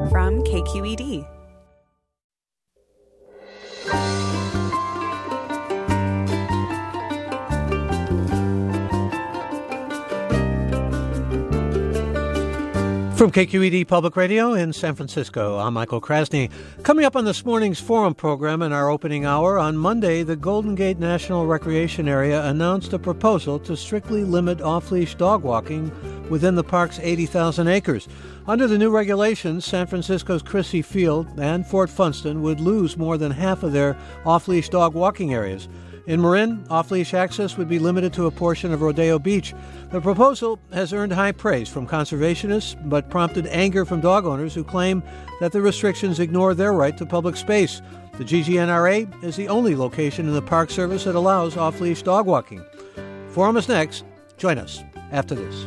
from KQED. From KQED Public Radio in San Francisco, I'm Michael Krasny. Coming up on this morning's Forum program in our opening hour, on Monday, the Golden Gate National Recreation Area announced a proposal to strictly limit off-leash dog walking within the park's 80,000 acres. Under the new regulations, San Francisco's Crissy Field and Fort Funston would lose more than half of their off-leash dog walking areas. In Marin, off-leash access would be limited to a portion of Rodeo Beach. The proposal has earned high praise from conservationists, but prompted anger from dog owners who claim that the restrictions ignore their right to public space. The GGNRA is the only location in the Park Service that allows off-leash dog walking. Forum is next. Join us after this.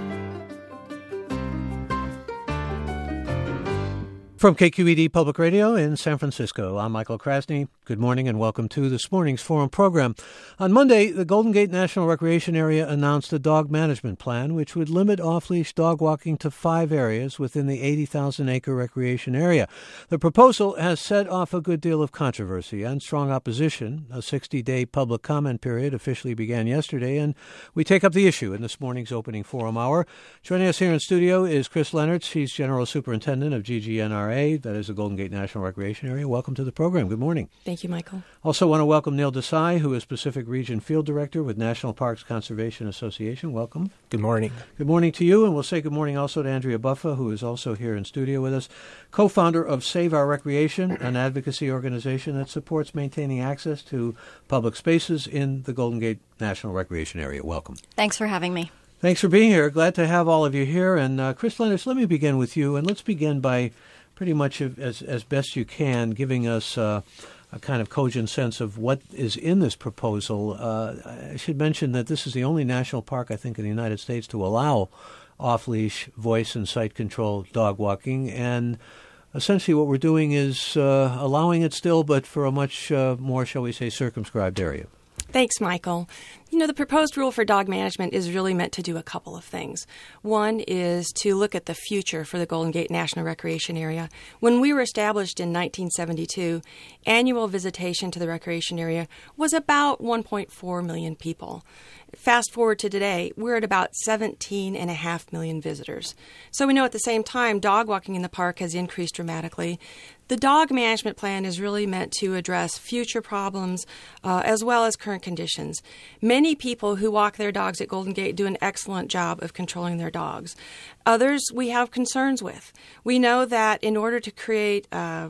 From KQED Public Radio in San Francisco, I'm Michael Krasny. Good morning and welcome to this morning's Forum program. On Monday, the Golden Gate National Recreation Area announced a dog management plan which would limit off-leash dog walking to 5 areas within the 80,000-acre recreation area. The proposal has set off a good deal of controversy and strong opposition. A 60-day public comment period officially began yesterday, and we take up the issue in this morning's opening Forum hour. Joining us here in studio is Chris Leonards. He's General Superintendent of GGNRA, that is the Golden Gate National Recreation Area. Welcome to the program. Good morning. Thank you, Michael. Also want to welcome Neil Desai, who is Pacific Region Field Director with National Parks Conservation Association. Welcome. Good morning. Good morning to you, and we'll say good morning also to Andrea Buffa, who is also here in studio with us, co-founder of Save Our Recreation, an advocacy organization that supports maintaining access to public spaces in the Golden Gate National Recreation Area. Welcome. Thanks for having me. Thanks for being here. Glad to have all of you here. And Chris Leonards, let me begin with you, and let's begin by pretty much as best you can giving us a kind of cogent sense of what is in this proposal. I should mention that this is the only national park, I think, in the United States to allow off-leash voice and sight control dog walking. And essentially what we're doing is allowing it still, but for a much more, shall we say, circumscribed area. Thanks, Michael. You know, the proposed rule for dog management is really meant to do a couple of things. One is to look at the future for the Golden Gate National Recreation Area. When we were established in 1972, annual visitation to the recreation area was about 1.4 million people. Fast forward to today, we're at about 17.5 million visitors. So we know at the same time, dog walking in the park has increased dramatically. The dog management plan is really meant to address future problems as well as current conditions. Many people who walk their dogs at Golden Gate do an excellent job of controlling their dogs. Others we have concerns with. We know that in order to create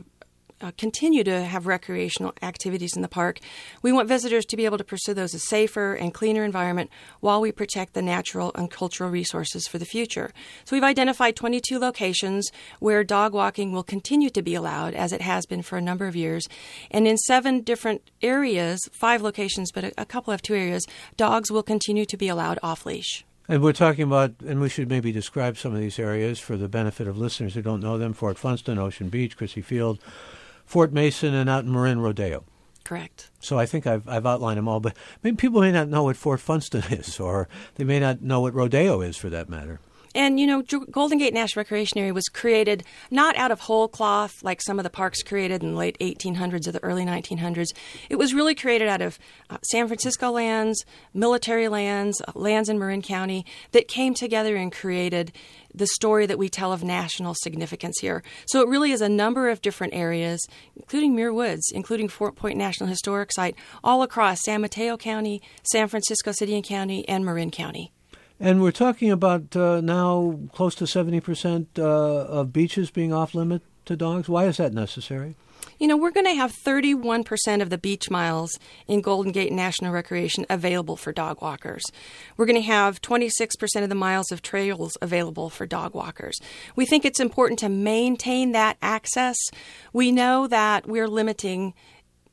continue to have recreational activities in the park, we want visitors to be able to pursue those as safer and cleaner environment while we protect the natural and cultural resources for the future. So we've identified 22 locations where dog walking will continue to be allowed, as it has been for a number of years. And in 7 different areas, 5 locations, but a couple of 2 areas, dogs will continue to be allowed off-leash. And we're talking about, and we should maybe describe some of these areas for the benefit of listeners who don't know them: Fort Funston, Ocean Beach, Crissy Field, Fort Mason, and out in Marin, Rodeo. Correct. So I think I've outlined them all, but maybe people may not know what Fort Funston is, or they may not know what Rodeo is, for that matter. And, you know, Golden Gate National Recreation Area was created not out of whole cloth like some of the parks created in the late 1800s or the early 1900s. It was really created out of San Francisco lands, military lands, lands in Marin County that came together and created the story that we tell of national significance here. So it really is a number of different areas, including Muir Woods, including Fort Point National Historic Site, all across San Mateo County, San Francisco City and County, and Marin County. And we're talking about now close to 70% of beaches being off-limit to dogs. Why is that necessary? You know, we're going to have 31% of the beach miles in Golden Gate National Recreation available for dog walkers. We're going to have 26% of the miles of trails available for dog walkers. We think it's important to maintain that access. We know that we're limiting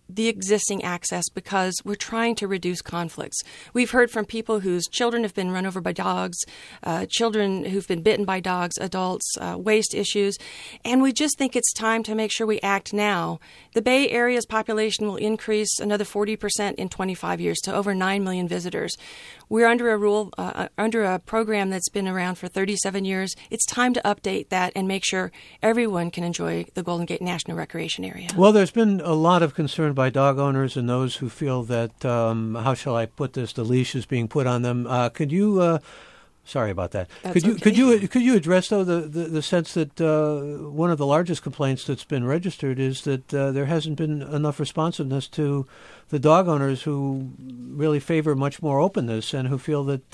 the existing access because we're trying to reduce conflicts. We've heard from people whose children have been run over by dogs, children who've been bitten by dogs, adults, waste issues, and we just think it's time to make sure we act now. The Bay Area's population will increase another 40% in 25 years to over 9 million visitors. We're under a program that's been around for 37 years. It's time to update that and make sure everyone can enjoy the Golden Gate National Recreation Area. Well, there's been a lot of concern by dog owners and those who feel that, how shall I put this, the leash is being put on them. Could you... Sorry about that. That's Could you address, though, the sense that one of the largest complaints that's been registered is that there hasn't been enough responsiveness to the dog owners who really favor much more openness and who feel that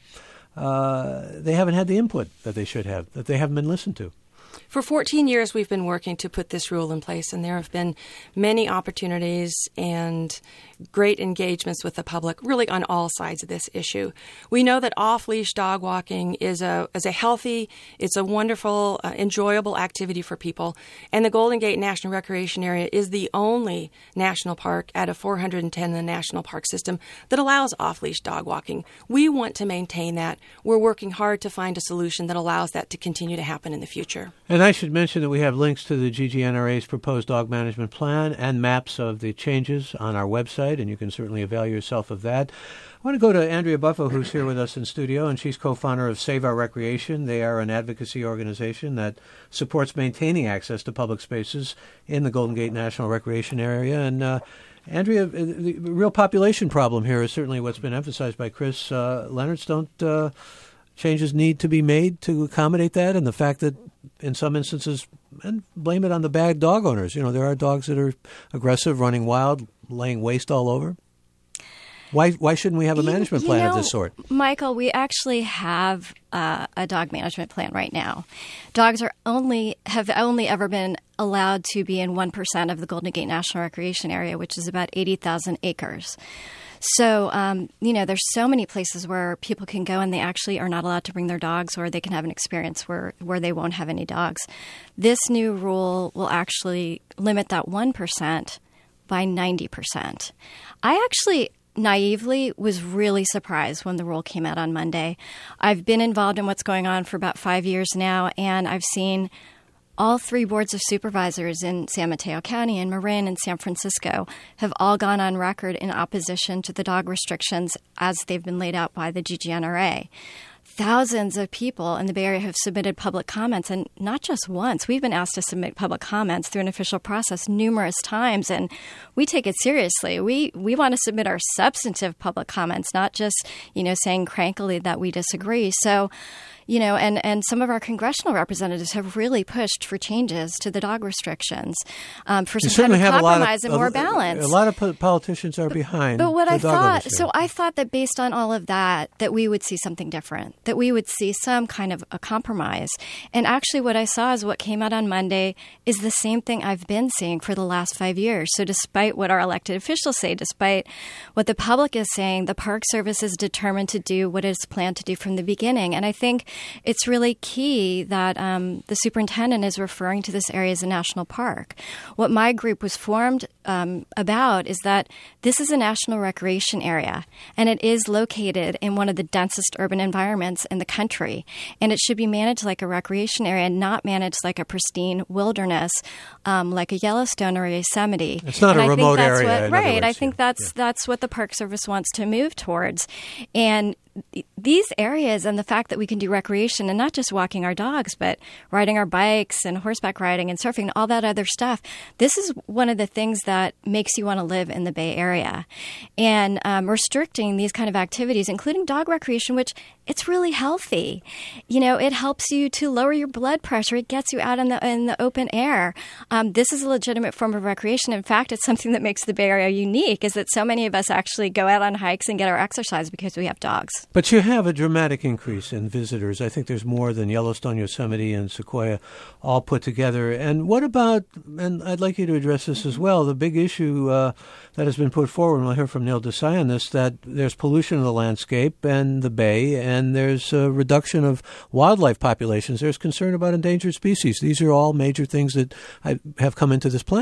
they haven't had the input that they should have, that they haven't been listened to? For 14 years, we've been working to put this rule in place, and there have been many opportunities and great engagements with the public, really on all sides of this issue. We know that off-leash dog walking is a healthy, it's a wonderful, enjoyable activity for people, and the Golden Gate National Recreation Area is the only national park out of 410 in the national park system that allows off-leash dog walking. We want to maintain that. We're working hard to find a solution that allows that to continue to happen in the future. And I should mention that we have links to the GGNRA's proposed dog management plan and maps of the changes on our website, and you can certainly avail yourself of that. I want to go to Andrea Buffo, who's here with us in studio, and she's co-founder of Save Our Recreation. They are an advocacy organization that supports maintaining access to public spaces in the Golden Gate National Recreation Area. And Andrea, the real population problem here is certainly what's been emphasized by Chris Leonards. Don't changes need to be made to accommodate that, and the fact that in some instances, and blame it on the bad dog owners, there are dogs that are aggressive, running wild, laying waste all over. Why shouldn't we have a management plan of this sort? Michael, we actually have a dog management plan right now. Dogs have only ever been allowed to be in 1% of the Golden Gate National Recreation Area, which is about 80,000 acres. So, there's so many places where people can go and they actually are not allowed to bring their dogs, or they can have an experience where they won't have any dogs. This new rule will actually limit that 1% by 90%. I actually naively was really surprised when the rule came out on Monday. I've been involved in what's going on for about 5 years now, and I've seen all three boards of supervisors in San Mateo County and Marin and San Francisco have all gone on record in opposition to the dog restrictions as they've been laid out by the GGNRA. Thousands of people in the Bay Area have submitted public comments, and not just once. We've been asked to submit public comments through an official process numerous times, and we take it seriously. We want to submit our substantive public comments, not just, saying crankily that we disagree. So, and some of our congressional representatives have really pushed for changes to the dog restrictions for some kind of compromise and more balance. A lot of politicians are behind. But what I thought that based on all of that we would see something different, that we would see some kind of a compromise. And actually what I saw is what came out on Monday is the same thing I've been seeing for the last 5 years. So despite what our elected officials say, despite what the public is saying, the Park Service is determined to do what it's planned to do from the beginning. And I think it's really key that the superintendent is referring to this area as a national park. What my group was formed about is that this is a national recreation area, and it is located in one of the densest urban environments in the country. And it should be managed like a recreation area, not managed like a pristine wilderness, like a Yellowstone or a Yosemite. It's not a remote area. Right. I think that's what the Park Service wants to move towards. And these areas and the fact that we can do recreation and not just walking our dogs, but riding our bikes and horseback riding and surfing and all that other stuff, this is one of the things that makes you want to live in the Bay Area. And restricting these kind of activities, including dog recreation, which it's really healthy. It helps you to lower your blood pressure. It gets you out in the open air. This is a legitimate form of recreation. In fact, it's something that makes the Bay Area unique, is that so many of us actually go out on hikes and get our exercise because we have dogs. But you have a dramatic increase in visitors. I think there's more than Yellowstone, Yosemite, and Sequoia all put together. And what about, and I'd like you to address this as well, the big issue that has been put forward, and we'll hear from Neil Desai on this, that there's pollution of the landscape and the bay, and there's a reduction of wildlife populations. There's concern about endangered species. These are all major things that have come into this plan.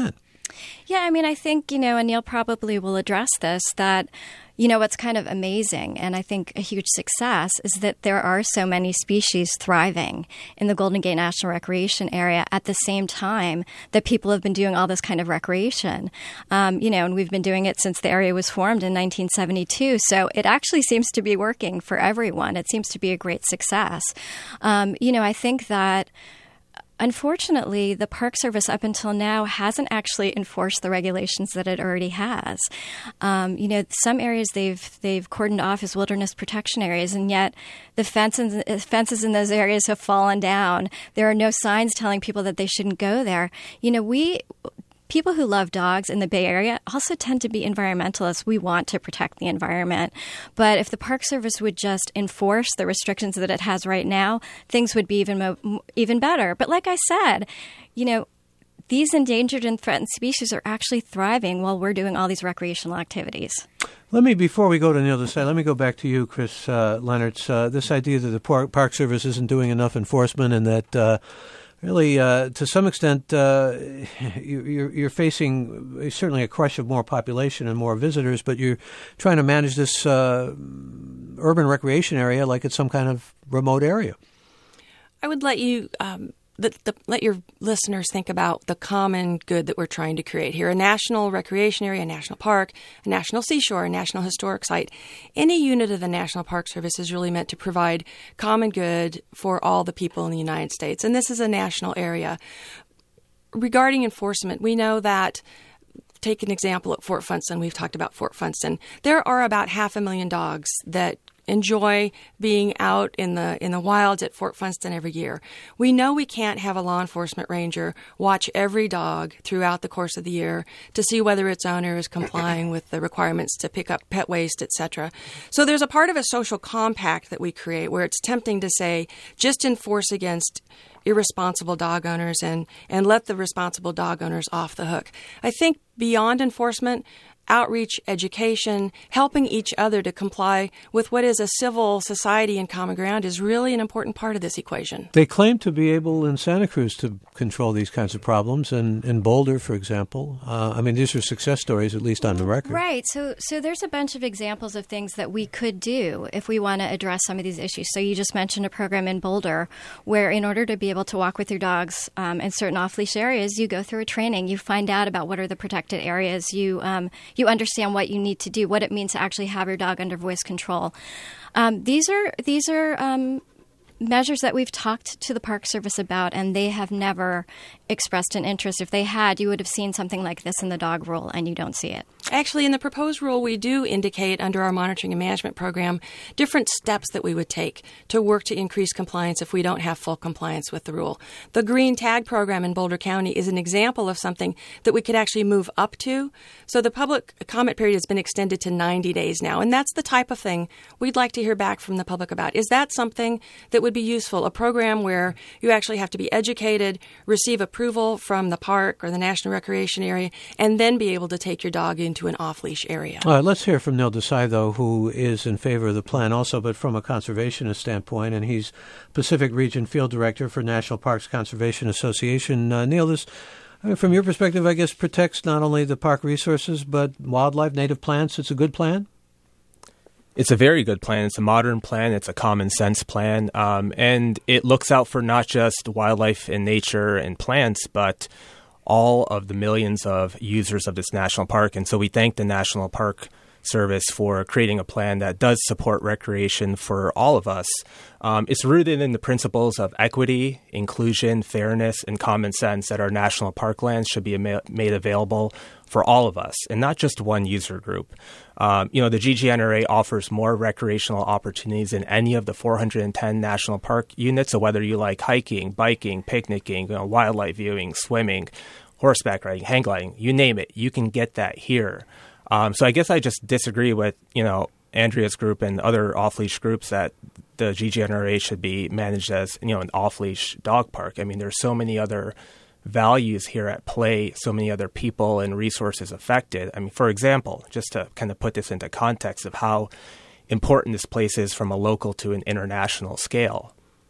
Yeah, I mean, I think, and Neil probably will address this, that, what's kind of amazing, and I think a huge success, is that there are so many species thriving in the Golden Gate National Recreation Area at the same time that people have been doing all this kind of recreation. And we've been doing it since the area was formed in 1972. So it actually seems to be working for everyone. It seems to be a great success. I think that unfortunately, the Park Service up until now hasn't actually enforced the regulations that it already has. Some areas they've cordoned off as wilderness protection areas, and yet the fences in those areas have fallen down. There are no signs telling people that they shouldn't go there. People who love dogs in the Bay Area also tend to be environmentalists. We want to protect the environment. But if the Park Service would just enforce the restrictions that it has right now, things would be even better. But like I said, these endangered and threatened species are actually thriving while we're doing all these recreational activities. Before we go to Neil Desai, let me go back to you, Chris Leonards. This idea that the Park Service isn't doing enough enforcement and that really, to some extent, you're facing certainly a crush of more population and more visitors, but you're trying to manage this urban recreation area like it's some kind of remote area. I would let you let your listeners think about the common good that we're trying to create here. A national recreation area, a national park, a national seashore, a national historic site. Any unit of the National Park Service is really meant to provide common good for all the people in the United States. And this is a national area. Regarding enforcement, we know that, take an example at Fort Funston. We've talked about Fort Funston. There are about 500,000 dogs that enjoy being out in the wilds at Fort Funston every year. We know we can't have a law enforcement ranger watch every dog throughout the course of the year to see whether its owner is complying with the requirements to pick up pet waste, etc. So there's a part of a social compact that we create where it's tempting to say, just enforce against irresponsible dog owners and let the responsible dog owners off the hook. I think beyond enforcement, outreach, education, helping each other to comply with what is a civil society and common ground is really an important part of this equation. They claim to be able in Santa Cruz to control these kinds of problems, and in Boulder, for example. These are success stories, at least on the record. Right. So there's a bunch of examples of things that we could do if we want to address some of these issues. So you just mentioned a program in Boulder where in order to be able to walk with your dogs in certain off-leash areas, you go through a training. You find out about what are the protected areas. You understand what you need to do, what it means to actually have your dog under voice control. These are measures that we've talked to the Park Service about, and they have never expressed an interest. If they had, you would have seen something like this in the dog rule, and you don't see it. Actually, in the proposed rule, we do indicate under our monitoring and management program different steps that we would take to work to increase compliance if we don't have full compliance with the rule. The Green Tag program in Boulder County is an example of something that we could actually move up to. So the public comment period has been extended to 90 days now, and that's the type of thing we'd like to hear back from the public about. Is that something that would be useful, a program where you actually have to be educated, receive approval from the park or the National Recreation Area, and then be able to take your dog into an off-leash area? All right, let's hear from Neil Desai, though, who is in favor of the plan also, but from a conservationist standpoint, and he's Pacific Region Field Director for National Parks Conservation Association. Neil, this, from your perspective, I guess, protects not only the park resources, but wildlife, native plants. It's a good plan? It's a very good plan. It's a modern plan. It's a common sense plan. And it looks out for not just wildlife and nature and plants, but all of the millions of users of this national park. And so we thank the National Park Service for creating a plan that does support recreation for all of us. It's rooted in the principles of equity, inclusion, fairness, and common sense that our national parklands should be made available for all of us and not just one user group. The GGNRA offers more recreational opportunities than any of the 410 national park units. So whether you like hiking, biking, picnicking, wildlife viewing, swimming, horseback riding, hang gliding, you name it, you can get that here. So I guess I just disagree with, Andrea's group and other off-leash groups that the GGNRA should be managed as, an off-leash dog park. I mean, there's so many other values here at play, so many other people and resources affected. I mean, for example, just to kind of put this into context of how important this place is from a local to an international scale.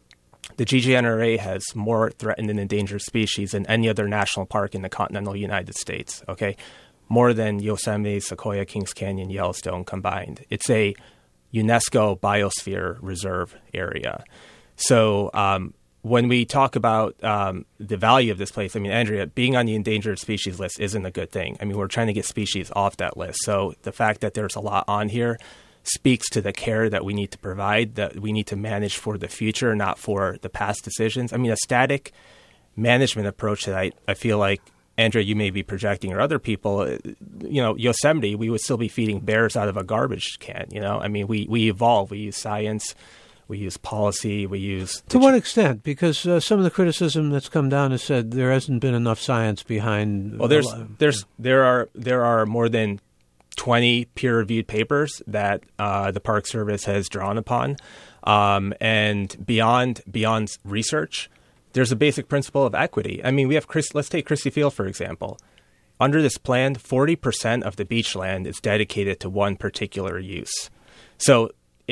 the GGNRA has more threatened and endangered species than any other national park in the continental United States, okay? More than Yosemite, Sequoia, Kings Canyon, Yellowstone combined. It's a UNESCO Biosphere Reserve area. So when we talk about the value of this place, I mean, Andrea, being on the endangered species list isn't a good thing. I mean, we're trying to get species off that list. So the fact that there's a lot on here speaks to the care that we need to provide, that we need to manage for the future, not for the past decisions. I mean, a static management approach that I feel like, Andrea, you may be projecting, or other people, Yosemite, we would still be feeding bears out of a garbage can, I mean, we evolve, we use science, we use policy, we use... To what extent? Because some of the criticism that's come down has said there hasn't been enough science behind... Well, there are more than 20 peer-reviewed papers that the Park Service has drawn upon. And beyond research, there's a basic principle of equity. I mean, let's take Christie Field, for example. Under this plan, 40% of the beach land is dedicated to one particular use. So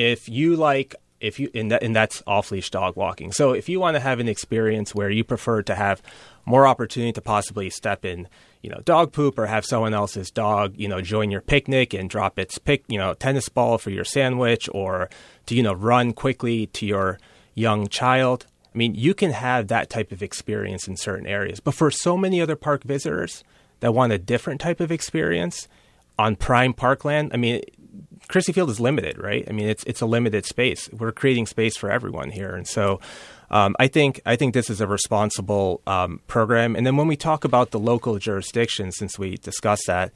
and that's off-leash dog walking. So if you want to have an experience where you prefer to have more opportunity to possibly step in, dog poop, or have someone else's dog, join your picnic and drop its tennis ball for your sandwich, or to, run quickly to your young child. I mean, you can have that type of experience in certain areas. But for so many other park visitors that want a different type of experience on prime parkland, I mean, Christie Field is limited, right? I mean, it's a limited space. We're creating space for everyone here. And so I think this is a responsible program. And then when we talk about the local jurisdictions, since we discussed that,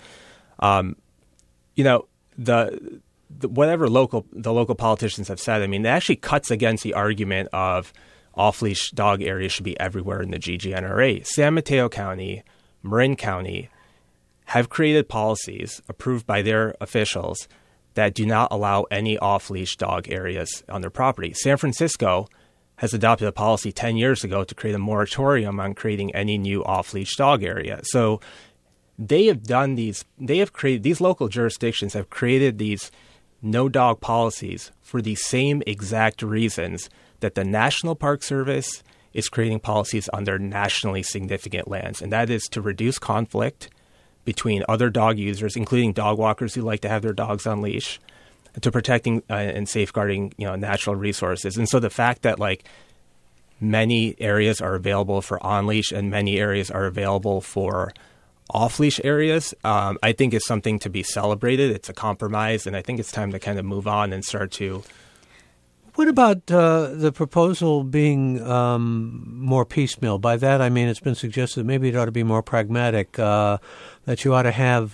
whatever the local politicians have said, I mean, it actually cuts against the argument of off-leash dog areas should be everywhere in the GGNRA. San Mateo County, Marin County have created policies approved by their officials that do not allow any off-leash dog areas on their property. San Francisco has adopted a policy 10 years ago to create a moratorium on creating any new off-leash dog area. So these local jurisdictions have created these no-dog policies for the same exact reasons that the National Park Service is creating policies on their nationally significant lands, and that is to reduce conflict between other dog users, including dog walkers who like to have their dogs on leash, to protecting and safeguarding, natural resources. And so the fact that many areas are available for on leash and many areas are available for off leash areas, I think is something to be celebrated. It's a compromise, and I think it's time to kind of move on and start to. What about the proposal being more piecemeal? By that, I mean, it's been suggested maybe it ought to be more pragmatic, that you ought to have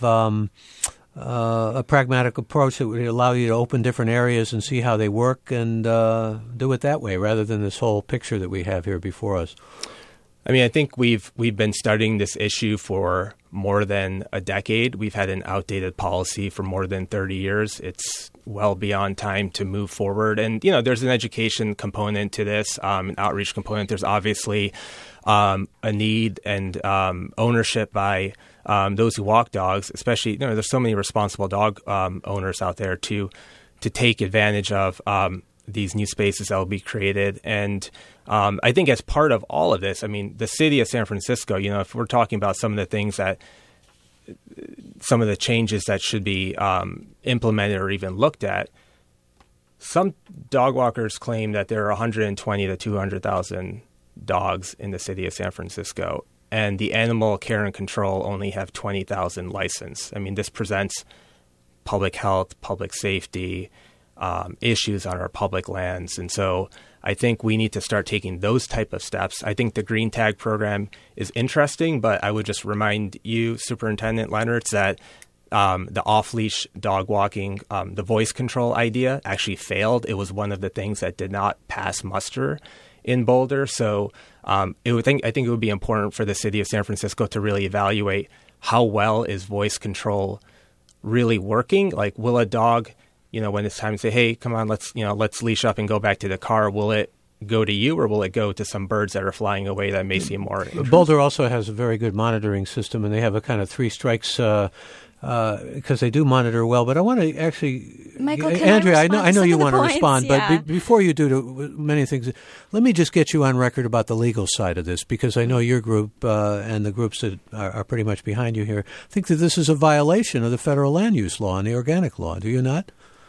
a pragmatic approach that would allow you to open different areas and see how they work and do it that way rather than this whole picture that we have here before us. I mean, I think we've been studying this issue for more than a decade. We've had an outdated policy for more than 30 years. It's well beyond time to move forward. And, there's an education component to this, an outreach component. There's obviously a need and ownership by those who walk dogs, especially, there's so many responsible dog owners out there to take advantage of these new spaces that will be created. And I think as part of all of this, I mean, the city of San Francisco, if we're talking about some of the things some of the changes that should be implemented or even looked at, some dog walkers claim that there are 120 to 200,000 dogs in the city of San Francisco, and the Animal Care and Control only have 20,000 licensed. I mean, this presents public health, public safety issues on our public lands. And so I think we need to start taking those type of steps. I think the Green Tag program is interesting, but I would just remind you, Superintendent Leonard, that the off-leash dog walking, the voice control idea actually failed. It was one of the things that did not pass muster in Boulder. So I think it would be important for the city of San Francisco to really evaluate how well is voice control really working. Like, will a dog, when it's time to say, hey, come on, let's leash up and go back to the car, will it go to you, or will it go to some birds that are flying away that may seem more interesting? Boulder also has a very good monitoring system, and they have a kind of 3 strikes because they do monitor well. But I want to actually, Michael, Andrea, I know you want to respond, yeah. but before you do to many things, let me just get you on record about the legal side of this, because I know your group and the groups that are pretty much behind you here think that this is a violation of the federal land use law and the organic law. Do you not?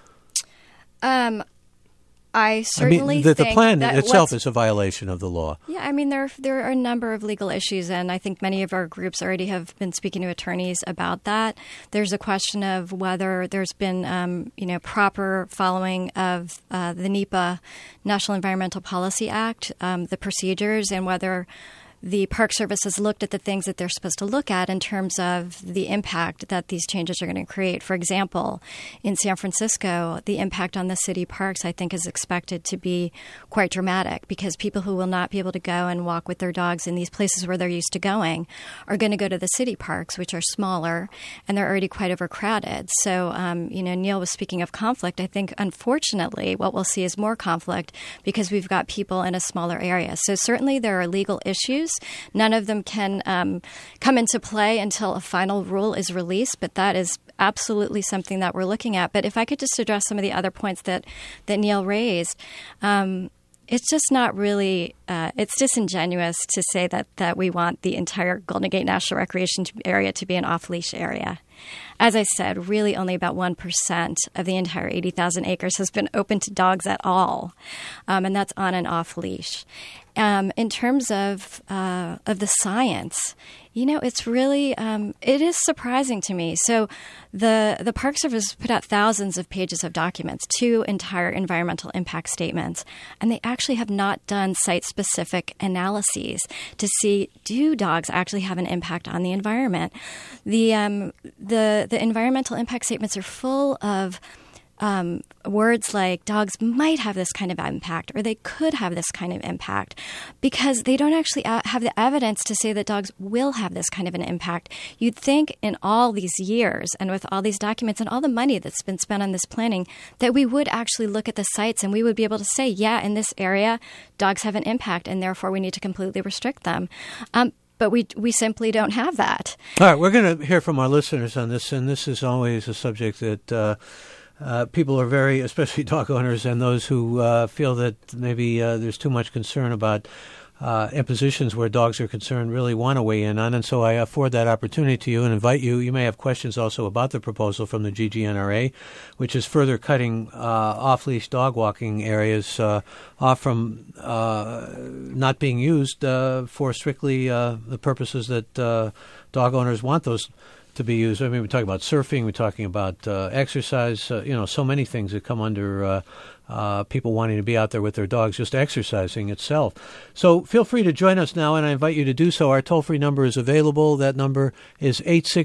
I certainly think the plan that itself is a violation of the law. Yeah, I mean, there are a number of legal issues, and I think many of our groups already have been speaking to attorneys about that. There's a question of whether there's been, proper following of the NEPA, National Environmental Policy Act, the procedures, and whether the Park Service has looked at the things that they're supposed to look at in terms of the impact that these changes are going to create. For example, in San Francisco, the impact on the city parks, I think, is expected to be quite dramatic, because people who will not be able to go and walk with their dogs in these places where they're used to going are going to go to the city parks, which are smaller, and they're already quite overcrowded. So, Neil was speaking of conflict. I think, unfortunately, what we'll see is more conflict because we've got people in a smaller area. So certainly there are legal issues. None of them can come into play until a final rule is released, but that is absolutely something that we're looking at. But if I could just address some of the other points that Neil raised, it's just not really it's disingenuous to say that we want the entire Golden Gate National Recreation Area to be an off-leash area. As I said, really only about 1% of the entire 80,000 acres has been open to dogs at all, and that's on and off leash. In terms of the science, it's really it is surprising to me. So the Park Service put out thousands of pages of documents, 2 entire environmental impact statements, and they actually have not done site-specific analyses to see, do dogs actually have an impact on the environment? The environmental impact statements are full of words like dogs might have this kind of impact, or they could have this kind of impact, because they don't actually have the evidence to say that dogs will have this kind of an impact. You'd think in all these years and with all these documents and all the money that's been spent on this planning that we would actually look at the sites and we would be able to say, yeah, in this area, dogs have an impact, and therefore we need to completely restrict them. But we simply don't have that. All right, we're going to hear from our listeners on this, and this is always a subject that people are very, especially dog owners and those who feel that maybe there's too much concern about impositions where dogs are concerned, really want to weigh in on. And so I afford that opportunity to you and invite you. You may have questions also about the proposal from the GGNRA, which is further cutting off-leash dog walking areas off from not being used for strictly the purposes that dog owners want those to be used. I mean, we're talking about surfing, we're talking about exercise, so many things that come under people wanting to be out there with their dogs, just exercising itself. So feel free to join us now, and I invite you to do so. Our toll-free number is available. That number is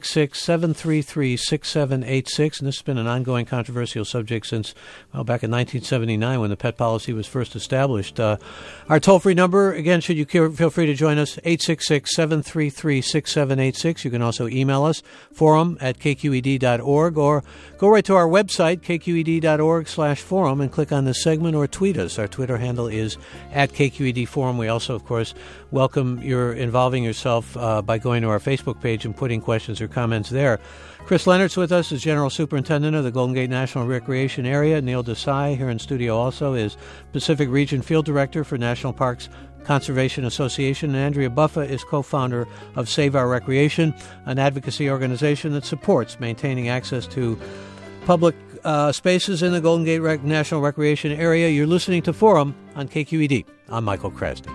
866-733-6786, and this has been an ongoing controversial subject since, back in 1979 when the pet policy was first established. Our toll-free number, again, should you feel free to join us, 866-733-6786. You can also email us, forum@kqed.org, or go right to our website, kqed.org/forum, and click on this segment, or tweet us. Our Twitter handle is @KQED Forum. We also, of course, welcome your involving yourself by going to our Facebook page and putting questions or comments there. Chris Leonard's with us as General Superintendent of the Golden Gate National Recreation Area. Neil Desai here in studio also is Pacific Region Field Director for National Parks Conservation Association. And Andrea Buffa is co-founder of Save Our Recreation, an advocacy organization that supports maintaining access to public spaces in the Golden Gate National Recreation Area. You're listening to Forum on KQED. I'm Michael Krasny.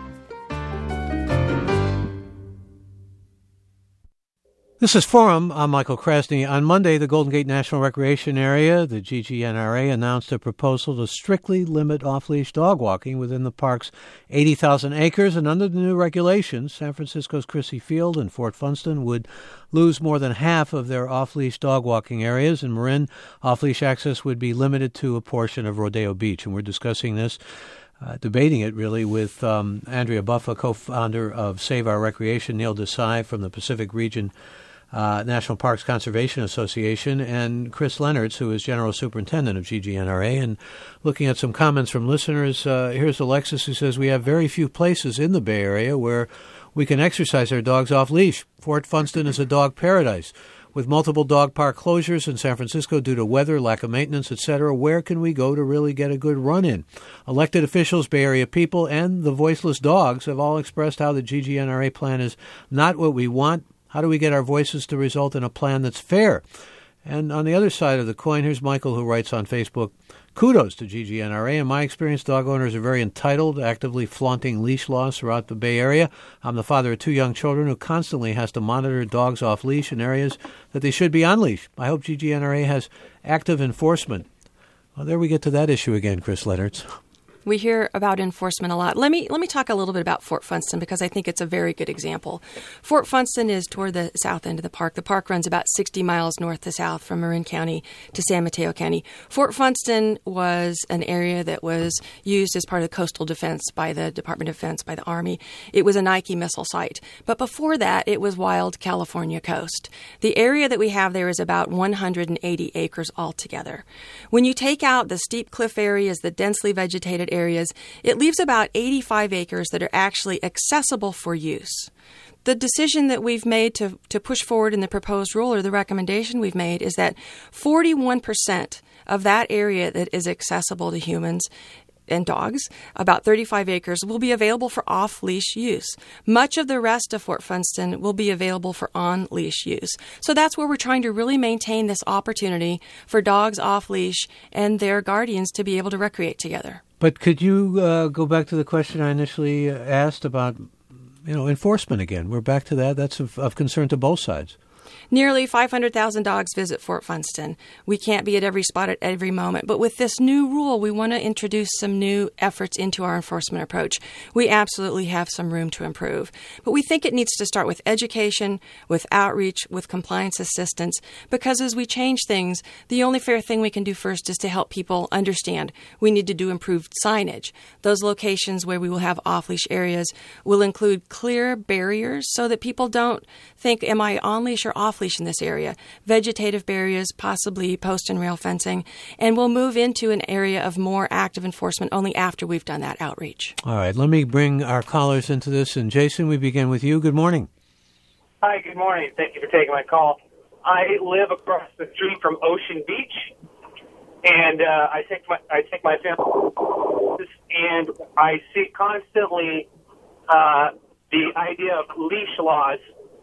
This is Forum. I'm Michael Krasny. On Monday, the Golden Gate National Recreation Area, the GGNRA, announced a proposal to strictly limit off-leash dog walking within the park's 80,000 acres. And under the new regulations, San Francisco's Crissy Field and Fort Funston would lose more than half of their off-leash dog walking areas. In Marin, off-leash access would be limited to a portion of Rodeo Beach. And we're discussing this, debating it really, with Andrea Buffa, co-founder of Save Our Recreation, Neil Desai from the Pacific Region National Parks Conservation Association, and Chris Leonards, who is General Superintendent of GGNRA. And looking at some comments from listeners, here's Alexis, who says, we have very few places in the Bay Area where we can exercise our dogs off leash. Fort Funston is a dog paradise. With multiple dog park closures in San Francisco due to weather, lack of maintenance, etc., where can we go to really get a good run in? Elected officials, Bay Area people, and the voiceless dogs have all expressed how the GGNRA plan is not what we want. How do we get our voices to result in a plan that's fair? And on the other side of the coin, here's Michael, who writes on Facebook, kudos to GGNRA. In my experience, dog owners are very entitled, actively flaunting leash laws throughout the Bay Area. I'm the father of 2 young children who constantly has to monitor dogs off leash in areas that they should be on leash. I hope GGNRA has active enforcement. Well, there we get to that issue again, Chris Leonards. We hear about enforcement a lot. Let me talk a little bit about Fort Funston because I think it's a very good example. Fort Funston is toward the south end of the park. The park runs about 60 miles north to south from Marin County to San Mateo County. Fort Funston was an area that was used as part of the coastal defense by the Department of Defense, by the Army. It was a Nike missile site. But before that, it was wild California coast. The area that we have there is about 180 acres altogether. When you take out the steep cliff areas, the densely vegetated areas, it leaves about 85 acres that are actually accessible for use. The decision that we've made to push forward in the proposed rule, or the recommendation we've made, is that 41% of that area that is accessible to humans and dogs, about 35 acres, will be available for off-leash use. Much of the rest of Fort Funston will be available for on-leash use. So that's where we're trying to really maintain this opportunity for dogs off-leash and their guardians to be able to recreate together. But could you go back to the question I initially asked about, enforcement again? We're back to that. That's of concern to both sides. Nearly 500,000 dogs visit Fort Funston. We can't be at every spot at every moment. But with this new rule, we want to introduce some new efforts into our enforcement approach. We absolutely have some room to improve. But we think it needs to start with education, with outreach, with compliance assistance, because as we change things, the only fair thing we can do first is to help people understand we need to do improved signage. Those locations where we will have off-leash areas will include clear barriers so that people don't think, am I on-leash or off-leash in this area? Vegetative barriers, possibly post and rail fencing, and we'll move into an area of more active enforcement only after we've done that outreach. All right, let me bring our callers into this. And Jason, we begin with you. Good morning. Hi, good morning. Thank you for taking my call. I live across the street from Ocean Beach, and I take my family, and I see constantly the idea of leash laws.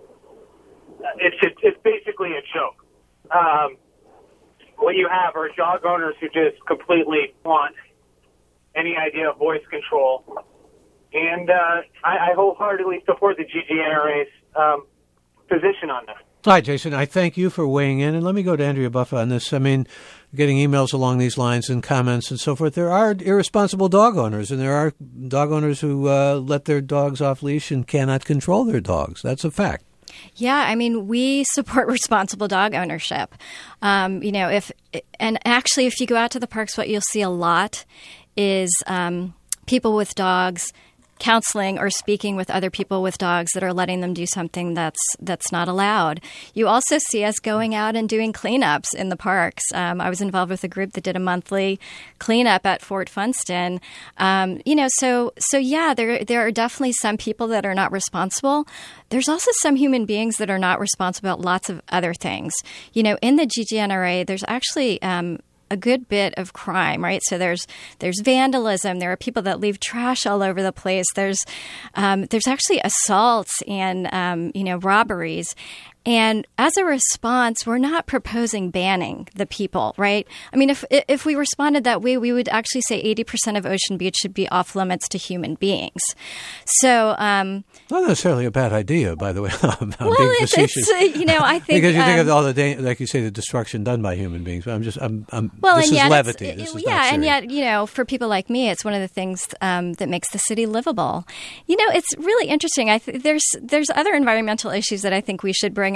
It's basically a joke. What you have are dog owners who just completely want any idea of voice control. And I wholeheartedly support the GGNRA's position on this. Hi, Jason. I thank you for weighing in. And let me go to Andrea Buffa on this. I mean, getting emails along these lines and comments and so forth. There are irresponsible dog owners, and there are dog owners who let their dogs off leash and cannot control their dogs. That's a fact. Yeah, I mean, we support responsible dog ownership. If you go out to the parks, what you'll see a lot is people with dogs counseling or speaking with other people with dogs that are letting them do something that's not allowed. You also see us going out and doing cleanups in the parks. I was involved with a group that did a monthly cleanup at Fort Funston. So there are definitely some people that are not responsible. There's also some human beings that are not responsible about lots of other things. In the GGNRA, there's actually a good bit of crime, right? So there's vandalism. There are people that leave trash all over the place. There's actually assaults and robberies. And as a response, we're not proposing banning the people, right? I mean, if we responded that way, we would actually say 80% of Ocean Beach should be off limits to human beings. So, not necessarily a bad idea, by the way. I'm well, being facetious. I think because you think of all the like you say, the destruction done by human beings. But this is levity. This is not serious. And yet, for people like me, it's one of the things that makes the city livable. It's really interesting. There's other environmental issues that I think we should bring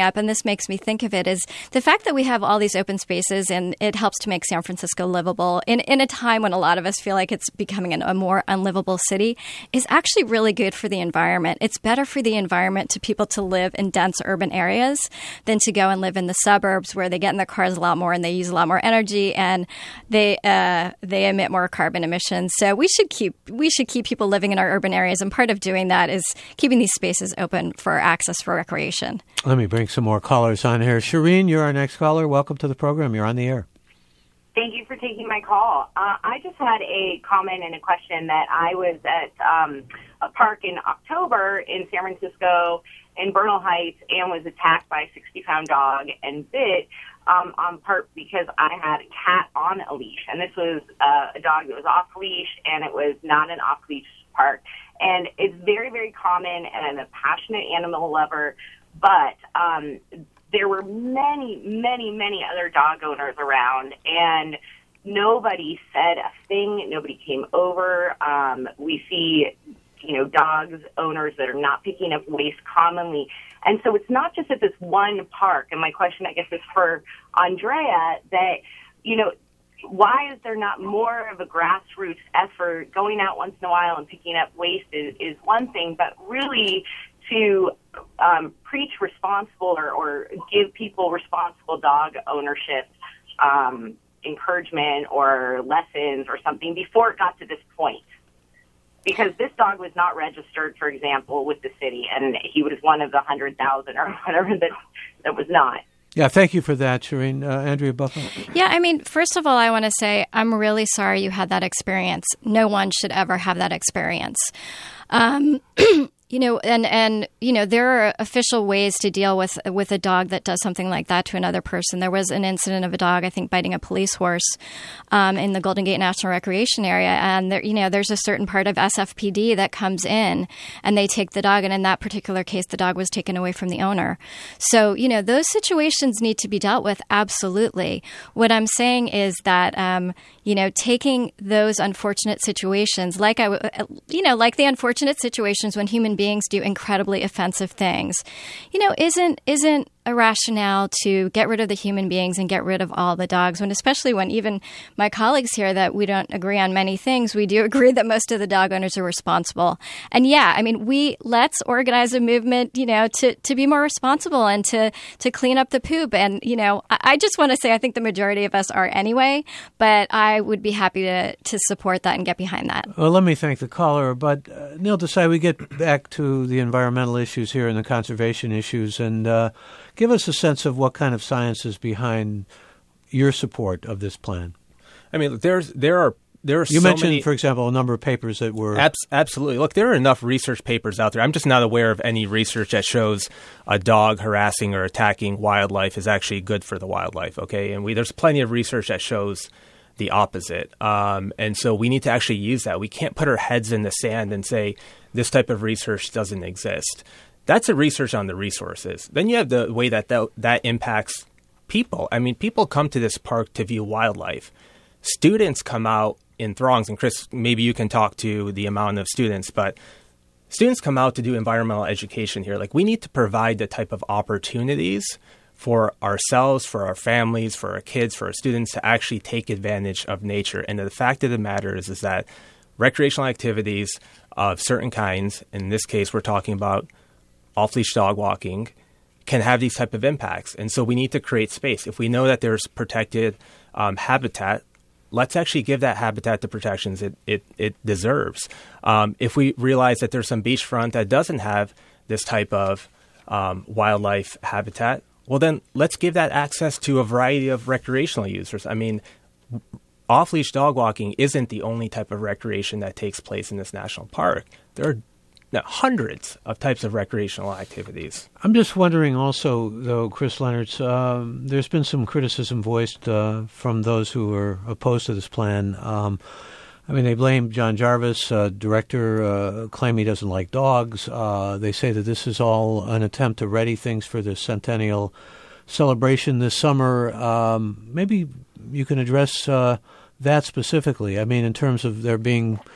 up, and this makes me think of it, is the fact that we have all these open spaces and it helps to make San Francisco livable in a time when a lot of us feel like it's becoming a more unlivable city is actually really good for the environment. It's better for the environment to people to live in dense urban areas than to go and live in the suburbs where they get in their cars a lot more and they use a lot more energy and they emit more carbon emissions. So we should keep people living in our urban areas, and part of doing that is keeping these spaces open for access for recreation. Let me bring some more callers on here. Shireen, you're our next caller. Welcome to the program. You're on the air. Thank you for taking my call. I just had a comment and a question that I was at a park in October in San Francisco in Bernal Heights and was attacked by a 60-pound dog and bit on part because I had a cat on a leash. And this was a dog that was off leash, and it was not an off-leash park. And it's very, very common, and I'm a passionate animal lover, but there were many, many, many other dog owners around, and nobody said a thing. Nobody came over. We see, dogs owners that are not picking up waste commonly. And so it's not just at this one park. And my question, I guess, is for Andrea that, why is there not more of a grassroots effort? Going out once in a while and picking up waste is one thing, but really to preach responsible or give people responsible dog ownership encouragement or lessons or something before it got to this point. Because this dog was not registered, for example, with the city, and he was one of the 100,000 or whatever that was not. Yeah, thank you for that, Shireen. Andrea Buffalo. Yeah, I mean, first of all, I want to say I'm really sorry you had that experience. No one should ever have that experience. There are official ways to deal with a dog that does something like that to another person. There was an incident of a dog, I think, biting a police horse in the Golden Gate National Recreation Area, and there's a certain part of SFPD that comes in and they take the dog, and in that particular case, the dog was taken away from the owner. So, those situations need to be dealt with, absolutely. What I'm saying is that, taking those unfortunate situations, like the unfortunate situations when human beings do incredibly offensive things, isn't a rationale to get rid of the human beings and get rid of all the dogs, especially when even my colleagues here that we don't agree on many things, we do agree that most of the dog owners are responsible. And let's organize a movement, to be more responsible and to clean up the poop. And, I just want to say I think the majority of us are anyway, but I would be happy to support that and get behind that. Well, let me thank the caller. But Neil Desai, we get back to the environmental issues here and the conservation issues, and give us a sense of what kind of science is behind your support of this plan. I mean, there are you mentioned, for example, a number of papers that were... Absolutely. Look, there are enough research papers out there. I'm just not aware of any research that shows a dog harassing or attacking wildlife is actually good for the wildlife, okay? And there's plenty of research that shows the opposite. And so we need to actually use that. We can't put our heads in the sand and say this type of research doesn't exist. That's a research on the resources. Then you have the way that impacts people. I mean, people come to this park to view wildlife. Students come out in throngs, and Chris, maybe you can talk to the amount of students, but students come out to do environmental education here. Like, we need to provide the type of opportunities for ourselves, for our families, for our kids, for our students to actually take advantage of nature. And the fact of the matter is that recreational activities of certain kinds, in this case, we're talking about off-leash dog walking, can have these type of impacts. And so we need to create space. If we know that there's protected habitat, let's actually give that habitat the protections it deserves. If we realize that there's some beachfront that doesn't have this type of wildlife habitat, well, then let's give that access to a variety of recreational users. I mean, off-leash dog walking isn't the only type of recreation that takes place in this national park. There are hundreds of types of recreational activities. I'm just wondering also, though, Chris Leonards, there's been some criticism voiced from those who are opposed to this plan. They blame John Jarvis, director, claim he doesn't like dogs. They say that this is all an attempt to ready things for the centennial celebration this summer. Maybe you can address that specifically. I mean, in terms of there being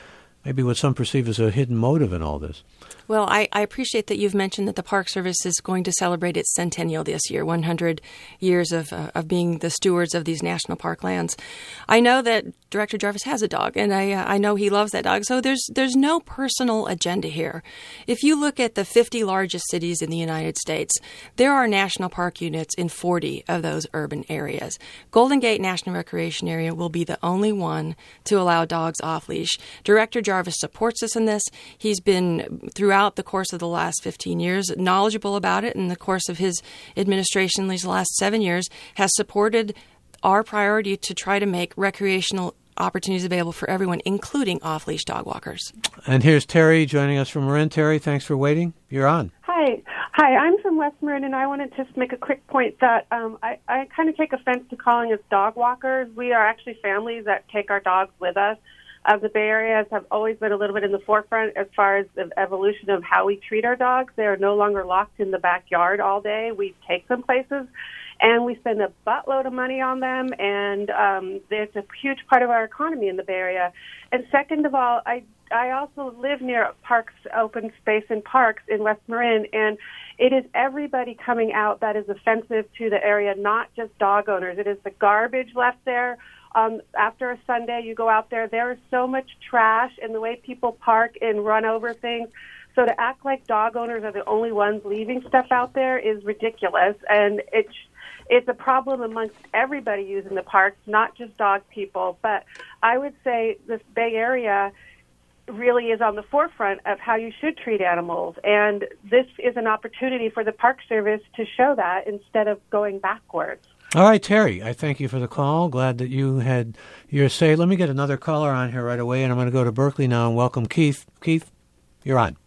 maybe what some perceive as a hidden motive in all this. Well, I appreciate that you've mentioned that the Park Service is going to celebrate its centennial this year, 100 years of being the stewards of these national park lands. I know that Director Jarvis has a dog, and I know he loves that dog. So there's no personal agenda here. If you look at the 50 largest cities in the United States, there are national park units in 40 of those urban areas. Golden Gate National Recreation Area will be the only one to allow dogs off leash. Director Jarvis supports us in this. He's been, throughout the course of the last 15 years, knowledgeable about it. In the course of his administration these last 7 years, has supported our priority to try to make recreational opportunities available for everyone, including off-leash dog walkers. And here's Terry joining us from Marin. Terry, thanks for waiting. You're on. Hi, I'm from West Marin, and I wanted to just make a quick point that I kind of take offense to calling us dog walkers. We are actually families that take our dogs with us. The Bay Area have always been a little bit in the forefront as far as the evolution of how we treat our dogs. They are no longer locked in the backyard all day. We take them places, and we spend a buttload of money on them, and it's a huge part of our economy in the Bay Area. And second of all, I also live near parks, open space and parks in West Marin, and it is everybody coming out that is offensive to the area, not just dog owners. It is the garbage left there. After a Sunday, you go out there is so much trash, and the way people park and run over things. So to act like dog owners are the only ones leaving stuff out there is ridiculous, and it's a problem amongst everybody using the parks, not just dog people. But I would say this Bay Area really is on the forefront of how you should treat animals, and this is an opportunity for the Park Service to show that instead of going backwards. All right, Terry, I thank you for the call. Glad that you had your say. Let me get another caller on here right away, and I'm going to go to Berkeley now and welcome Keith. Keith, you're on.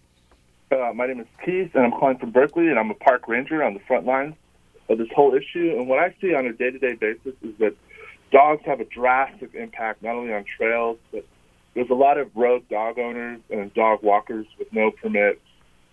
My name is Keith, and I'm calling from Berkeley, and I'm a park ranger on the front lines of this whole issue. And what I see on a day-to-day basis is that dogs have a drastic impact not only on trails, but there's a lot of rogue dog owners and dog walkers with no permits.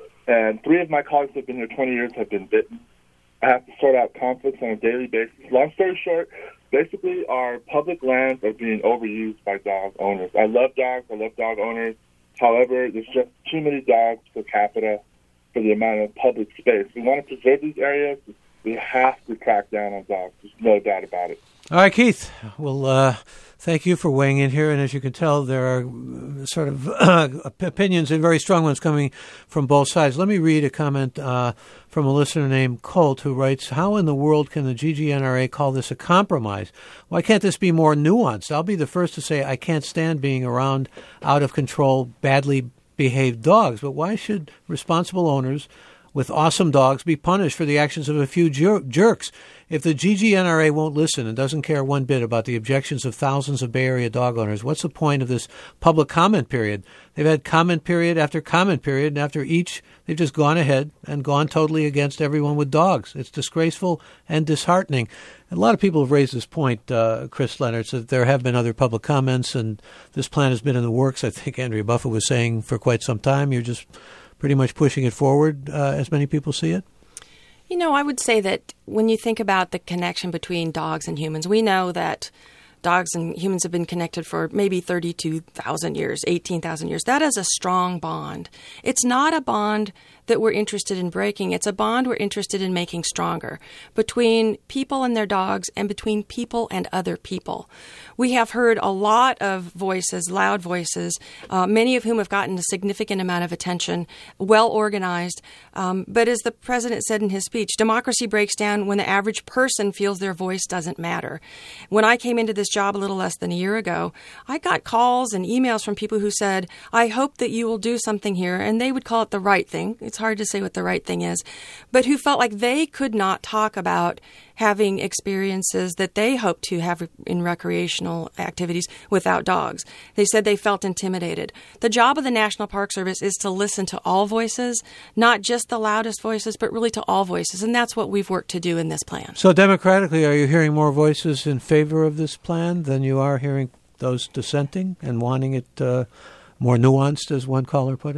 And 3 of my colleagues who have been here 20 years have been bitten. I have to sort out conflicts on a daily basis. Long story short, basically our public lands are being overused by dog owners. I love dogs. I love dog owners. However, there's just too many dogs per capita for the amount of public space. We want to preserve these areas. We have to crack down on dogs. There's no doubt about it. All right, Keith. Well, thank you for weighing in here. And as you can tell, there are sort of opinions and very strong ones coming from both sides. Let me read a comment from a listener named Colt who writes, how in the world can the GGNRA call this a compromise? Why can't this be more nuanced? I'll be the first to say I can't stand being around out-of-control, badly behaved dogs. But why should responsible owners with awesome dogs be punished for the actions of a few jerks? If the GGNRA won't listen and doesn't care one bit about the objections of thousands of Bay Area dog owners, what's the point of this public comment period? They've had comment period after comment period, and after each, they've just gone ahead and gone totally against everyone with dogs. It's disgraceful and disheartening. And a lot of people have raised this point, Chris Leonard, that there have been other public comments, and this plan has been in the works. I think Andrea Buffett was saying for quite some time. You're just pretty much pushing it forward, as many people see it? You know, I would say that when you think about the connection between dogs and humans, we know that dogs and humans have been connected for maybe 32,000 years, 18,000 years. That is a strong bond. It's not a bond that we're interested in breaking. It's a bond we're interested in making stronger between people and their dogs and between people and other people. We have heard a lot of voices, loud voices, many of whom have gotten a significant amount of attention, well organized. But as the president said in his speech, democracy breaks down when the average person feels their voice doesn't matter. When I came into this job a little less than a year ago, I got calls and emails from people who said, I hope that you will do something here. And they would call it the right thing. It's hard to say what the right thing is, but who felt like they could not talk about having experiences that they hoped to have in recreational activities without dogs. They said they felt intimidated. The job of the National Park Service is to listen to all voices, not just the loudest voices, but really to all voices. And that's what we've worked to do in this plan. So democratically, are you hearing more voices in favor of this plan than you are hearing those dissenting and wanting it more nuanced, as one caller put it?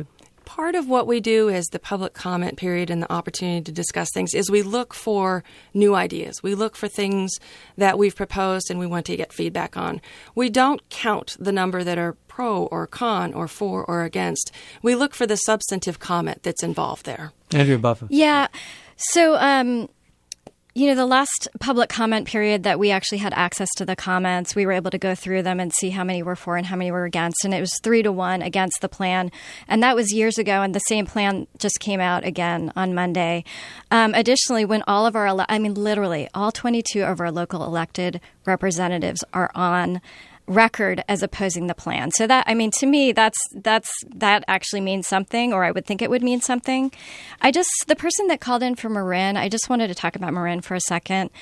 part of what we do as the public comment period and the opportunity to discuss things is we look for new ideas. We look for things that we've proposed and we want to get feedback on. We don't count the number that are pro or con or for or against. We look for the substantive comment that's involved there. Andrea Buffa. Yeah. So, the last public comment period that we actually had access to the comments, we were able to go through them and see how many were for and how many were against. And it was 3-1 against the plan. And that was years ago. And the same plan just came out again on Monday. Additionally, when all of our, literally all 22 of our local elected representatives are on record as opposing the plan. So that, to me, that actually means something, or I would think it would mean something. The person that called in for Marin, I just wanted to talk about Marin for a second.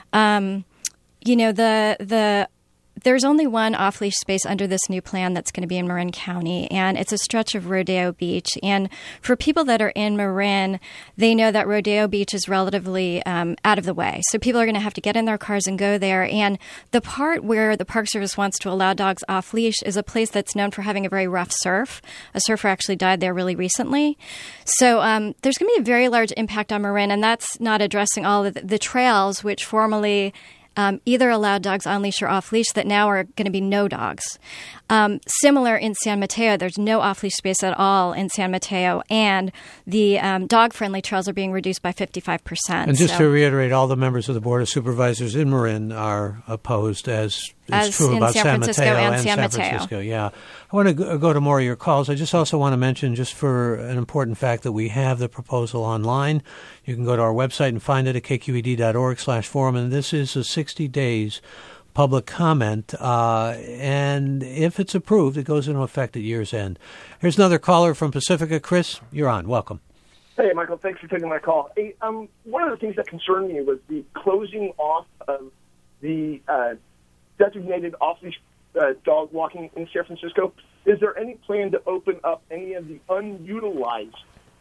There's only one off-leash space under this new plan that's going to be in Marin County, and it's a stretch of Rodeo Beach. And for people that are in Marin, they know that Rodeo Beach is relatively out of the way. So people are going to have to get in their cars and go there. And the part where the Park Service wants to allow dogs off-leash is a place that's known for having a very rough surf. A surfer actually died there really recently. So there's going to be a very large impact on Marin, and that's not addressing all of the trails, which formerly either allowed dogs on leash or off leash, that now are going to be no dogs. Similar in San Mateo, there's no off-leash space at all in San Mateo, and the dog-friendly trails are being reduced by 55%. And just to reiterate, all the members of the Board of Supervisors in Marin are opposed, as true about San Mateo and San Francisco. Yeah. I want to go to more of your calls. I just also want to mention, just for an important fact, that we have the proposal online. You can go to our website and find it at kqed.org/forum, and this is a 60 days public comment, and if it's approved, it goes into effect at year's end. Here's another caller from Pacifica. Chris, you're on. Welcome. Hey, Michael. Thanks for taking my call. Hey, one of the things that concerned me was the closing off of the designated off-leash dog walking in San Francisco. Is there any plan to open up any of the unutilized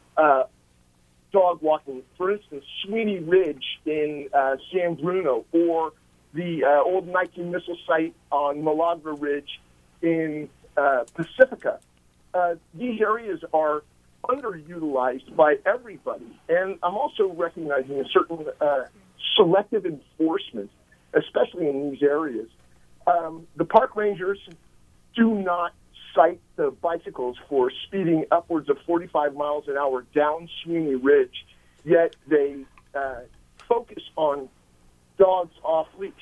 dog walking? For instance, Sweeney Ridge in San Bruno, or the old Nike missile site on Milagro Ridge in Pacifica. These areas are underutilized by everybody. And I'm also recognizing a certain selective enforcement, especially in these areas. The park rangers do not cite the bicycles for speeding upwards of 45 miles an hour down Sweeney Ridge, yet they focus on dogs off leash.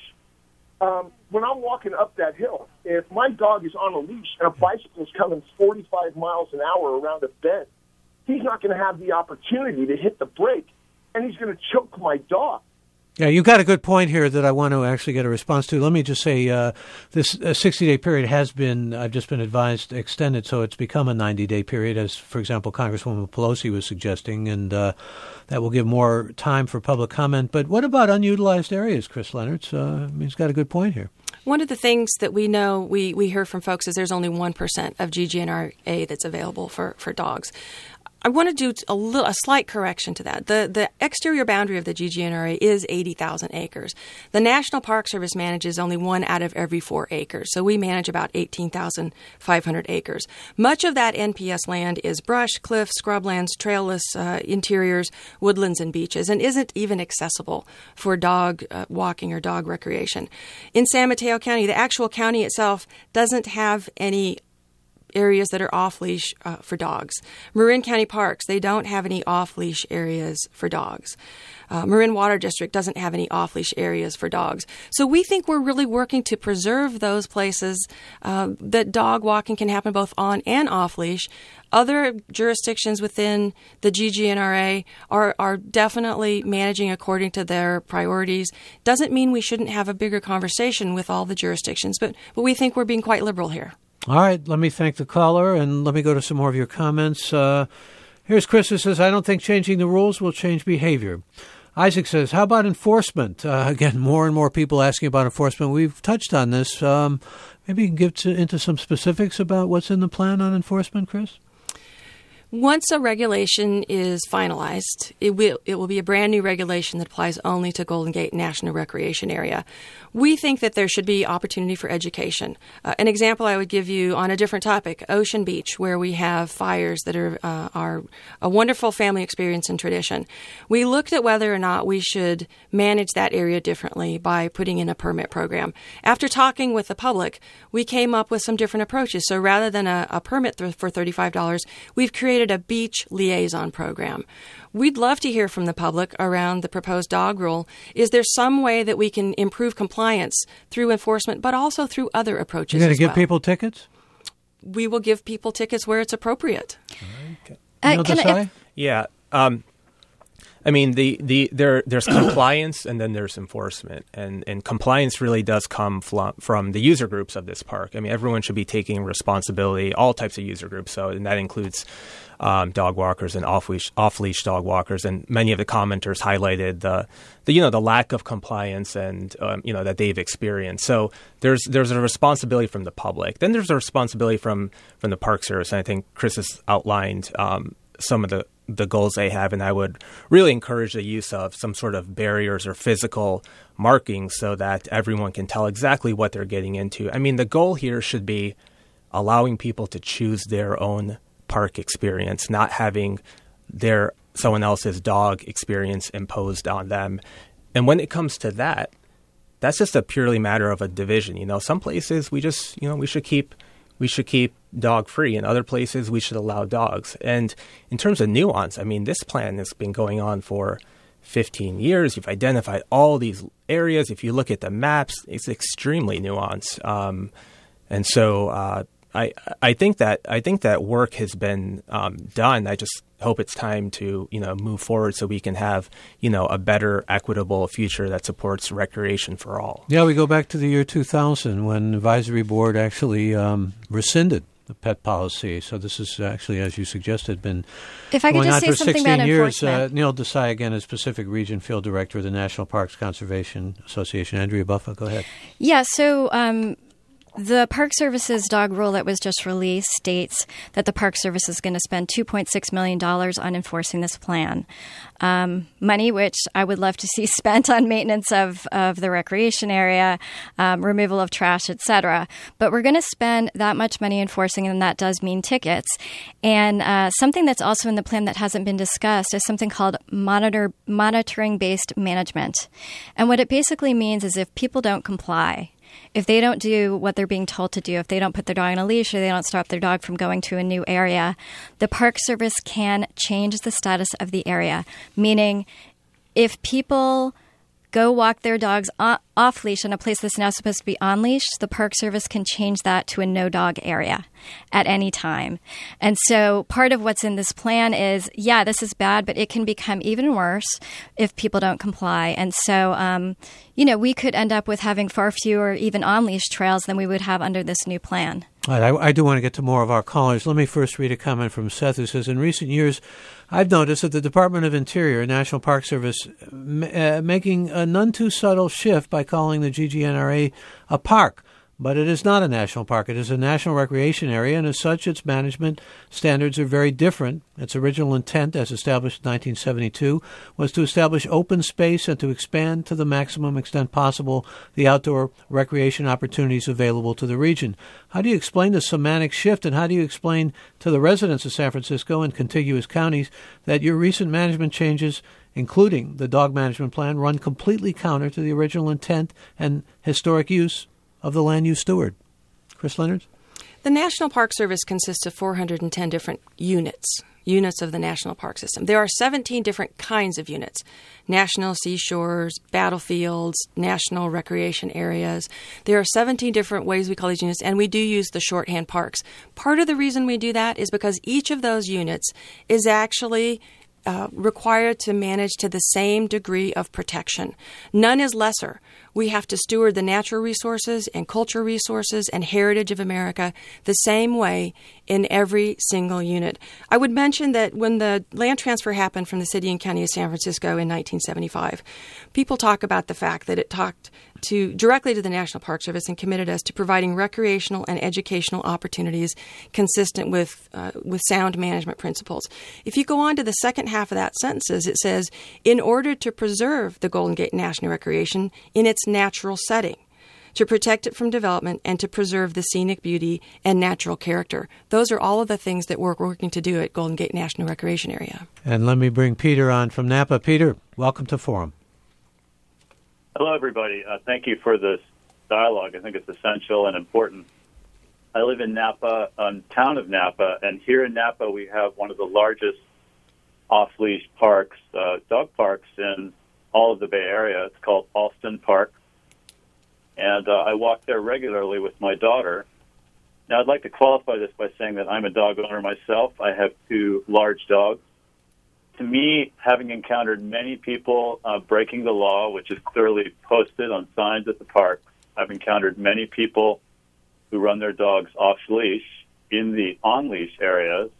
When I'm walking up that hill, if my dog is on a leash and a bicycle is coming 45 miles an hour around a bend, he's not going to have the opportunity to hit the brake, and he's going to choke my dog. Yeah, you've got a good point here that I want to actually get a response to. Let me just say this 60-day period has been, I've just been advised, extended, so it's become a 90-day period, as, for example, Congresswoman Pelosi was suggesting, and that will give more time for public comment. But what about unutilized areas, Chris Leonards? He's got a good point here. One of the things that we know, we hear from folks, is there's only 1% of GGNRA that's available for dogs. I want to do a slight correction to that. The exterior boundary of the GGNRA is 80,000 acres. The National Park Service manages only 1 out of every 4 acres, so we manage about 18,500 acres. Much of that NPS land is brush, cliff, scrublands, trailless interiors, woodlands, and beaches, and isn't even accessible for dog walking or dog recreation. In San Mateo County, the actual county itself doesn't have any areas that are off-leash for dogs. Marin County Parks, they don't have any off-leash areas for dogs. Marin Water District doesn't have any off-leash areas for dogs. So we think we're really working to preserve those places that dog walking can happen both on and off-leash. Other jurisdictions within the GGNRA are definitely managing according to their priorities. Doesn't mean we shouldn't have a bigger conversation with all the jurisdictions, but we think we're being quite liberal here. All right, let me thank the caller, and let me go to some more of your comments. Here's Chris, who says, I don't think changing the rules will change behavior. Isaac says, how about enforcement? Again, more and more people asking about enforcement. We've touched on this. Maybe you can get into some specifics about what's in the plan on enforcement, Chris? Once a regulation is finalized, it will be a brand new regulation that applies only to Golden Gate National Recreation Area. We think that there should be opportunity for education. An example I would give you on a different topic, Ocean Beach, where we have fires that are a wonderful family experience and tradition. We looked at whether or not we should manage that area differently by putting in a permit program. After talking with the public, we came up with some different approaches. So rather than a permit for $35, we've created a beach liaison program. We'd love to hear from the public around the proposed dog rule. Is there some way that we can improve compliance through enforcement, but also through other approaches? You're going to give people tickets? We will give people tickets where it's appropriate. Okay. Yeah. I mean, there's compliance and then there's enforcement, and compliance really does come from the user groups of this park. I mean, everyone should be taking responsibility, all types of user groups, and that includes dog walkers and off-leash dog walkers, and many of the commenters highlighted the lack of compliance and that they've experienced. So there's a responsibility from the public. Then there's a responsibility from the Park Service, and I think Chris has outlined some of the goals they have, and I would really encourage the use of some sort of barriers or physical markings so that everyone can tell exactly what they're getting into. I mean, the goal here should be allowing people to choose their own park experience, not having someone else's dog experience imposed on them. And when it comes to that, that's just a purely matter of a division. Some places we should keep dog free. In other places, we should allow dogs. And in terms of nuance, I mean, this plan has been going on for 15 years. You've identified all these areas. If you look at the maps, it's extremely nuanced. And so I think that work has been done. I just hope it's time to move forward so we can have a better, equitable future that supports recreation for all. Yeah, we go back to the year 2000 when the advisory board actually rescinded the pet policy. So this is actually, as you suggested, been if I could going just on say for something 16 about years. enforcement. Neil Desai, again, is Pacific Region Field Director of the National Parks Conservation Association. Andrea Buffa, go ahead. Yeah, so the Park Service's dog rule that was just released states that the Park Service is going to spend $2.6 million on enforcing this plan. Money which I would love to see spent on maintenance of the recreation area, removal of trash, etc. But we're going to spend that much money enforcing, and that does mean tickets. And something that's also in the plan that hasn't been discussed is something called monitoring-based management. And what it basically means is if people don't comply, if they don't do what they're being told to do, if they don't put their dog on a leash or they don't stop their dog from going to a new area, the Park Service can change the status of the area. Meaning, if people go walk their dogs off leash in a place that's now supposed to be on leash, the Park Service can change that to a no dog area at any time. And so part of what's in this plan is, yeah, this is bad, but it can become even worse if people don't comply. And so, we could end up with having far fewer even on leash trails than we would have under this new plan. All right, I do want to get to more of our callers. Let me first read a comment from Seth, who says, in recent years, I've noticed that the Department of Interior and National Park Service making a none too subtle shift by calling the GGNRA a park. But it is not a national park. It is a national recreation area, and as such, its management standards are very different. Its original intent, as established in 1972, was to establish open space and to expand to the maximum extent possible the outdoor recreation opportunities available to the region. How do you explain the semantic shift, and how do you explain to the residents of San Francisco and contiguous counties that your recent management changes, including the dog management plan, run completely counter to the original intent and historic use of the land use steward? Chris Leonard? The National Park Service consists of 410 different units of the National Park System. There are 17 different kinds of units: national seashores, battlefields, national recreation areas. There are 17 different ways we call these units, and we do use the shorthand parks. Part of the reason we do that is because each of those units is actually required to manage to the same degree of protection. None is lesser. We have to steward the natural resources and culture resources and heritage of America the same way in every single unit. I would mention that when the land transfer happened from the city and county of San Francisco in 1975, people talk about the fact that it directly to the National Park Service and committed us to providing recreational and educational opportunities consistent with sound management principles. If you go on to the second half of that sentence, it says, in order to preserve the Golden Gate National Recreation in its natural setting, to protect it from development, and to preserve the scenic beauty and natural character. Those are all of the things that we're working to do at Golden Gate National Recreation Area. And let me bring Peter on from Napa. Peter, welcome to Forum. Hello, everybody. Thank you for this dialogue. I think it's essential and important. I live in Napa, town of Napa, and here in Napa we have one of the largest off-leash parks, dog parks in all of the Bay Area. It's called Alston Park. And I walk there regularly with my daughter. Now, I'd like to qualify this by saying that I'm a dog owner myself. I have 2 large dogs. To me, having encountered many people breaking the law, which is clearly posted on signs at the park, I've encountered many people who run their dogs off-leash in the on-leash areas.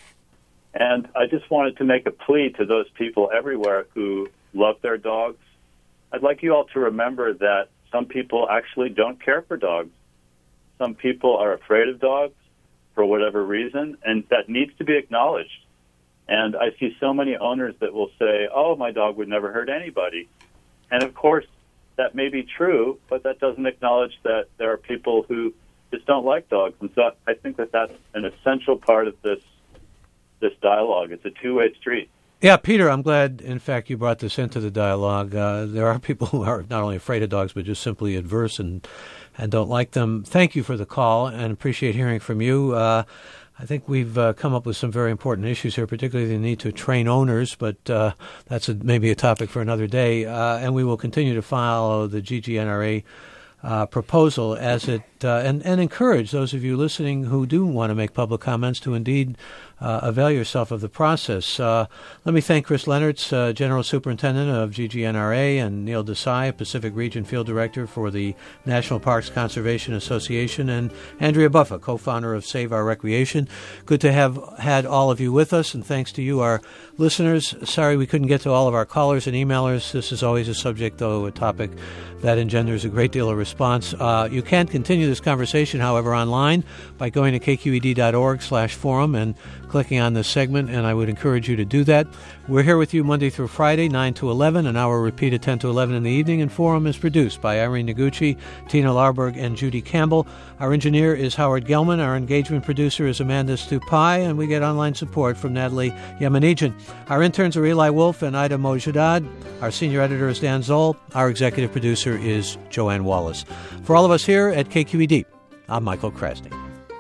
And I just wanted to make a plea to those people everywhere who love their dogs. I'd like you all to remember that some people actually don't care for dogs. Some people are afraid of dogs for whatever reason, and that needs to be acknowledged. And I see so many owners that will say, oh, my dog would never hurt anybody. And, of course, that may be true, but that doesn't acknowledge that there are people who just don't like dogs. And so I think that that's an essential part of this dialogue. It's a two-way street. Yeah, Peter, I'm glad, in fact, you brought this into the dialogue. There are people who are not only afraid of dogs, but just simply adverse and don't like them. Thank you for the call and appreciate hearing from you. I think we've come up with some very important issues here, particularly the need to train owners, but that's maybe a topic for another day. And we will continue to follow the GGNRA proposal as it and encourage those of you listening who do want to make public comments to indeed avail yourself of the process. Let me thank Chris Leonards, General Superintendent of GGNRA, and Neil Desai, Pacific Region Field Director for the National Parks Conservation Association, and Andrea Buffa, co-founder of Save Our Recreation. Good to have had all of you with us, and thanks to you, our listeners. Sorry we couldn't get to all of our callers and emailers. This is always a subject, though, a topic that engenders a great deal of response. You can continue this conversation, however, online by going to kqed.org/forum and clicking on this segment, and I would encourage you to do that. We're here with you Monday through Friday, 9 to 11, an hour repeated 10 to 11 in the evening, and Forum is produced by Irene Noguchi, Tina Larberg, and Judy Campbell. Our engineer is Howard Gelman. Our engagement producer is Amanda Stupai, and we get online support from Natalie Yemenijan. Our interns are Eli Wolf and Ida Mojadad. Our senior editor is Dan Zoll. Our executive producer is Joanne Wallace. For all of us here at KQED, I'm Michael Krasny.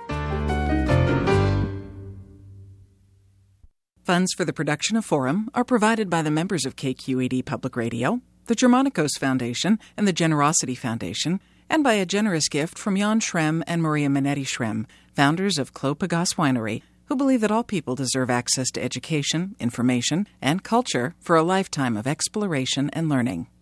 Funds for the production of Forum are provided by the members of KQED Public Radio, the Germanicos Foundation, and the Generosity Foundation, and by a generous gift from Jan Schrem and Maria Minetti Schrem, founders of Clos Pegase Winery, who believe that all people deserve access to education, information, and culture for a lifetime of exploration and learning.